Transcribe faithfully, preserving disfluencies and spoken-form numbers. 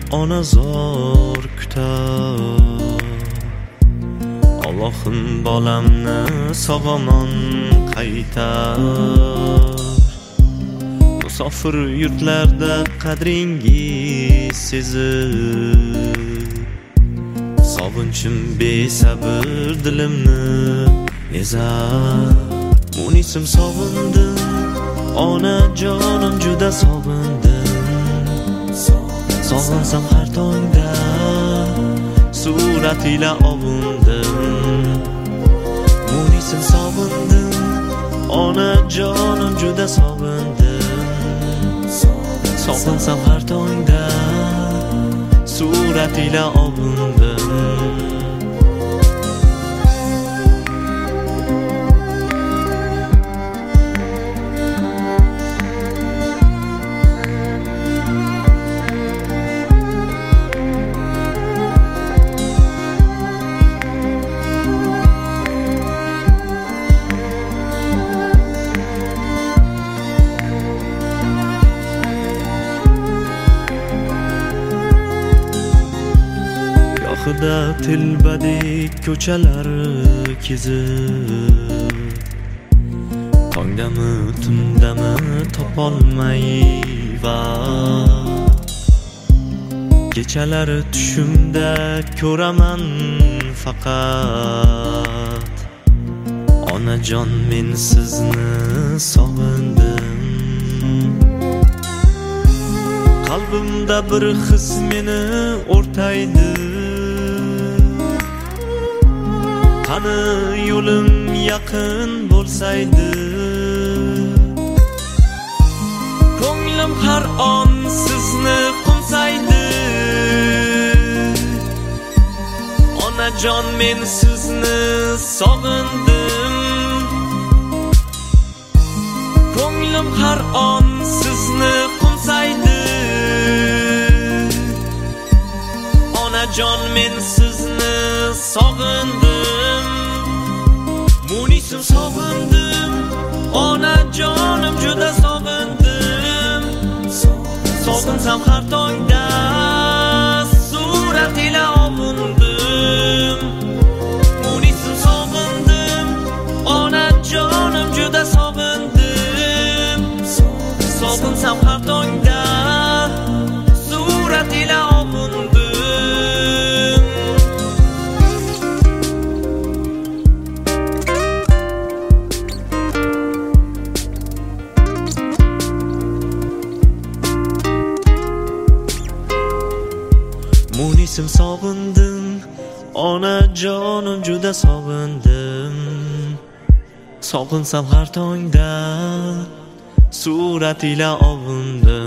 ona zor kutar. Allohim bolamni sog'omon qaytar. Musofir yurtlarda qadringiz sezib, sog'inchim besabr dilimni ezar. Munisim sog'indim, onajonim juda sog'indim. Sog'insam har tongda surat ila ovundim. Munisim sog'indim, onajonim juda sog'indim. Sog'insam har tongda surat ila ovundim. Gohida tilbadek ko'chalari kezib, tongdami tundami topolmay vaqt. Kechalari tushimda ko'raman faqat, onajon men sizni sog'indim. Qalbimda bir his meni o'rtaydi, qani yo'lim yaqin bo'lsaydi. Ko'nglim har on sizni qo'msaydi. Onajon men sizni sog'indim. Ko'nglim har on sizni qo'msaydi. Onajon men sizni sog'indim. Munisim sog'indim, onajonim juda sog'indim. Sog'insam har tongda surat ila ovundim. Munisim sog'indim, onajonim juda sog'indim. Sog'insam har tongda surat ila ovundim. Munisim sog'indim, onajonim juda sog'indim. Sog'insam har tongda surat ila ovundim.